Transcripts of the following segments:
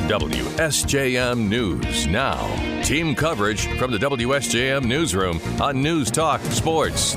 WSJM News Now. Team coverage from the WSJM Newsroom on News Talk Sports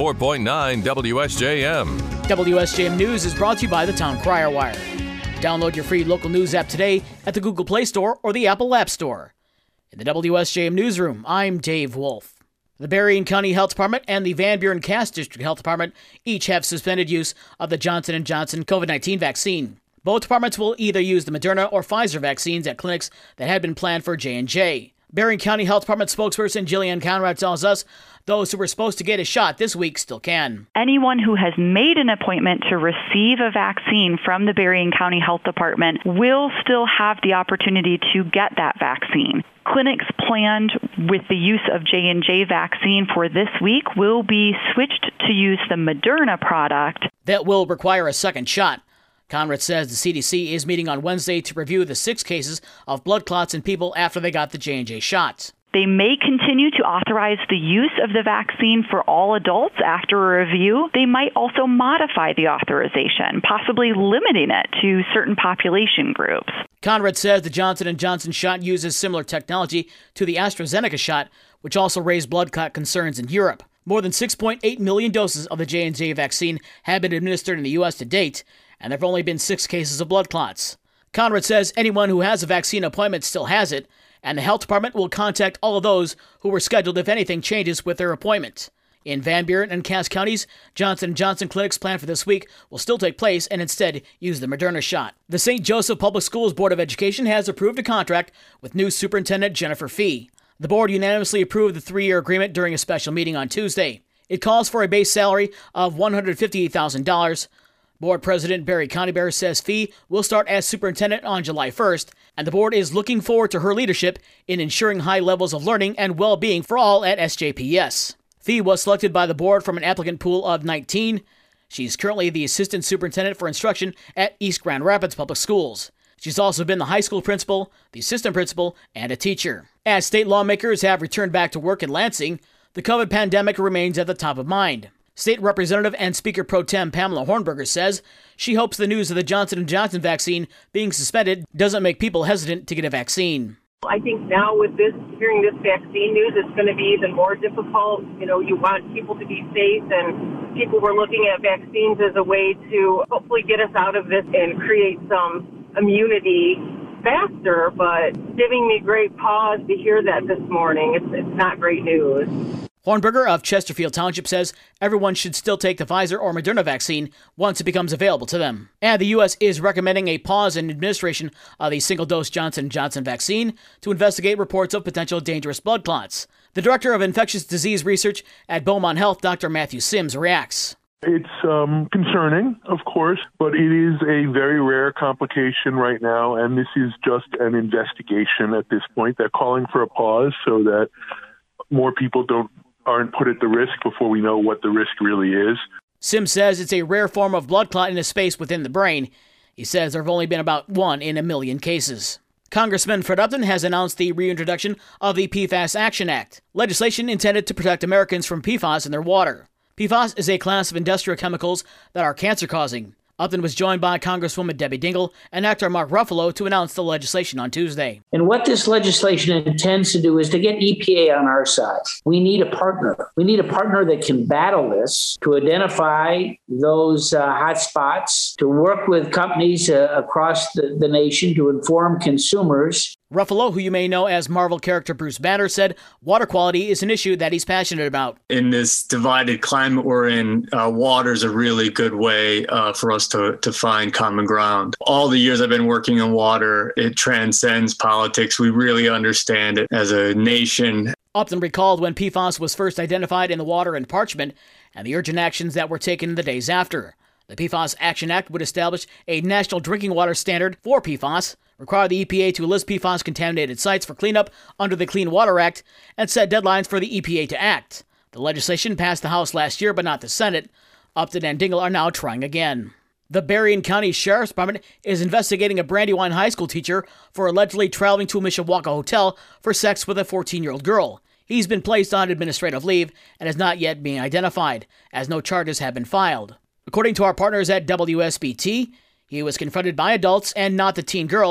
94.9 WSJM. WSJM News is brought to you by the Town Crier Wire. Download your free local news app today at the Google Play Store or the Apple App Store. In the WSJM Newsroom, I'm Dave Wolf. The Berrien County Health Department and the Van Buren Cass District Health Department each have suspended use of the Johnson & Johnson COVID-19 vaccine. Both departments will either use the Moderna or Pfizer vaccines at clinics that had been planned for J&J. Berrien County Health Department spokesperson Jillian Conrad tells us those who were supposed to get a shot this week still can. Anyone who has made an appointment to receive a vaccine from the Berrien County Health Department will still have the opportunity to get that vaccine. Clinics planned with the use of J&J vaccine for this week will be switched to use the Moderna product. That will require a second shot. Conrad says the CDC is meeting on Wednesday to review the 6 cases of blood clots in people after they got the J&J shots. They may continue to authorize the use of the vaccine for all adults after a review. They might also modify the authorization, possibly limiting it to certain population groups. Conrad says the Johnson & Johnson shot uses similar technology to the AstraZeneca shot, which also raised blood clot concerns in Europe. More than 6.8 million doses of the J&J vaccine have been administered in the U.S. to date, and there have only been 6 cases of blood clots. Conrad says anyone who has a vaccine appointment still has it, and the health department will contact all of those who were scheduled if anything changes with their appointment. In Van Buren and Cass counties, Johnson & Johnson clinics planned for this week will still take place and instead use the Moderna shot. The St. Joseph Public Schools Board of Education has approved a contract with new Superintendent Jennifer Fee. The board unanimously approved the 3-year agreement during a special meeting on Tuesday. It calls for a base salary of $158,000. Board President Barry Conybeare says Fee will start as superintendent on July 1st, and the board is looking forward to her leadership in ensuring high levels of learning and well-being for all at SJPS. Fee was selected by the board from an applicant pool of 19. She's currently the assistant superintendent for instruction at East Grand Rapids Public Schools. She's also been the high school principal, the assistant principal, and a teacher. As state lawmakers have returned back to work in Lansing, the COVID pandemic remains at the top of mind. State Representative and Speaker Pro Tem Pamela Hornberger says she hopes the news of the Johnson & Johnson vaccine being suspended doesn't make people hesitant to get a vaccine. I think now with hearing this vaccine news, it's going to be even more difficult. You want people to be safe, and people were looking at vaccines as a way to hopefully get us out of this and create some immunity faster, but giving me great pause to hear that this morning. It's not great news. Hornberger of Chesterfield Township says everyone should still take the Pfizer or Moderna vaccine once it becomes available to them. And the U.S. is recommending a pause in administration of the single-dose Johnson & Johnson vaccine to investigate reports of potential dangerous blood clots. The Director of Infectious Disease Research at Beaumont Health, Dr. Matthew Sims, reacts. It's concerning, of course, but it is a very rare complication right now, and this is just an investigation at this point. They're calling for a pause so that more people aren't put at the risk before we know what the risk really is. Sims says it's a rare form of blood clot in a space within the brain. He says there have only been about 1 in a million cases. Congressman Fred Upton has announced the reintroduction of the PFAS Action Act, legislation intended to protect Americans from PFAS in their water. PFAS is a class of industrial chemicals that are cancer-causing. Upton was joined by Congresswoman Debbie Dingell and actor Mark Ruffalo to announce the legislation on Tuesday. And what this legislation intends to do is to get EPA on our side. We need a partner. We need a partner that can battle this, to identify those hot spots, to work with companies across the nation to inform consumers. Ruffalo, who you may know as Marvel character Bruce Banner, said water quality is an issue that he's passionate about. In this divided climate we're in, water is a really good way for us to find common ground. All the years I've been working in water, it transcends politics. We really understand it as a nation. Upton recalled when PFAS was first identified in the water in Parchment and the urgent actions that were taken in the days after. The PFAS Action Act would establish a national drinking water standard for PFAS, require the EPA to list PFAS-contaminated sites for cleanup under the Clean Water Act, and set deadlines for the EPA to act. The legislation passed the House last year, but not the Senate. Upton and Dingell are now trying again. The Berrien County Sheriff's Department is investigating a Brandywine High School teacher for allegedly traveling to a Mishawaka hotel for sex with a 14-year-old girl. He's been placed on administrative leave and is not yet being identified, as no charges have been filed. According to our partners at WSBT, he was confronted by adults and not the teen girl,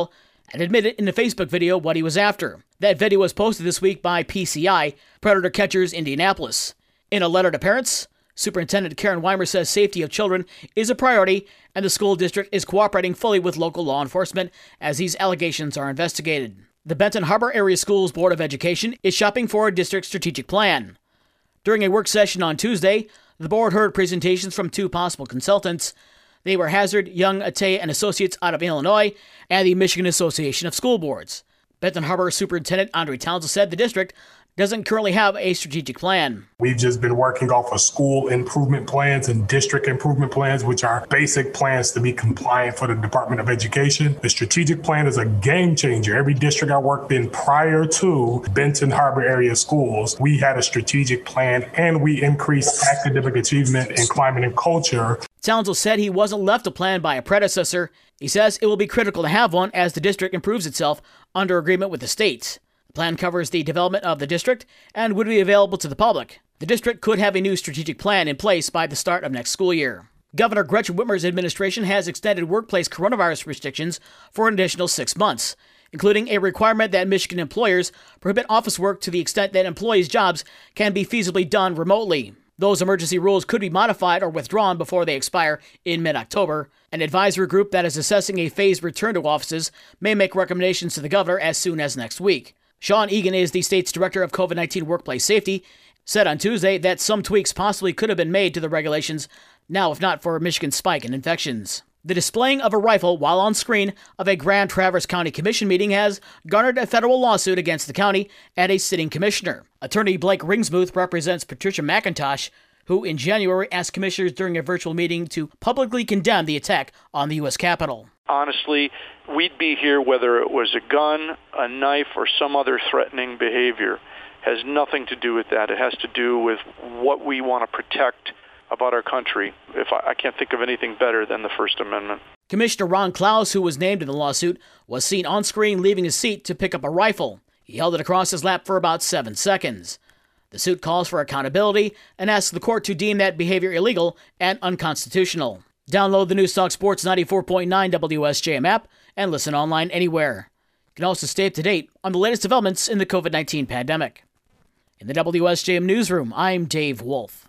and admitted in a Facebook video what he was after. That video was posted this week by PCI, Predator Catchers Indianapolis. In a letter to parents, Superintendent Karen Weimer says safety of children is a priority, and the school district is cooperating fully with local law enforcement as these allegations are investigated. The Benton Harbor Area Schools Board of Education is shopping for a district strategic plan. During a work session on Tuesday, the board heard presentations from two possible consultants. They were Hazard, Young, Attea, and Associates out of Illinois and the Michigan Association of School Boards. Benton Harbor Superintendent Andre Townsend said the district doesn't currently have a strategic plan. We've just been working off of school improvement plans and district improvement plans, which are basic plans to be compliant for the Department of Education. The strategic plan is a game changer. Every district I worked in prior to Benton Harbor Area Schools, we had a strategic plan and we increased academic achievement in climate and culture. Townsend said he wasn't left a plan by a predecessor. He says it will be critical to have one as the district improves itself under agreement with the state. The plan covers the development of the district and would be available to the public. The district could have a new strategic plan in place by the start of next school year. Governor Gretchen Whitmer's administration has extended workplace coronavirus restrictions for an additional 6 months, including a requirement that Michigan employers prohibit office work to the extent that employees' jobs can be feasibly done remotely. Those emergency rules could be modified or withdrawn before they expire in mid-October. An advisory group that is assessing a phased return to offices may make recommendations to the governor as soon as next week. Sean Egan is the state's director of COVID-19 workplace safety, said on Tuesday that some tweaks possibly could have been made to the regulations now if not for Michigan's spike in infections. The displaying of a rifle while on screen of a Grand Traverse County Commission meeting has garnered a federal lawsuit against the county and a sitting commissioner. Attorney Blake Ringsmuth represents Patricia McIntosh, who in January asked commissioners during a virtual meeting to publicly condemn the attack on the U.S. Capitol. Honestly, we'd be here whether it was a gun, a knife, or some other threatening behavior. It has nothing to do with that. It has to do with what we want to protect about our country. I can't think of anything better than the First Amendment. Commissioner Ron Klaus, who was named in the lawsuit, was seen on screen leaving his seat to pick up a rifle. He held it across his lap for about 7 seconds. The suit calls for accountability and asks the court to deem that behavior illegal and unconstitutional. Download the Newstalk Sports 94.9 WSJM app and listen online anywhere. You can also stay up to date on the latest developments in the COVID-19 pandemic. In the WSJM newsroom, I'm Dave Wolf.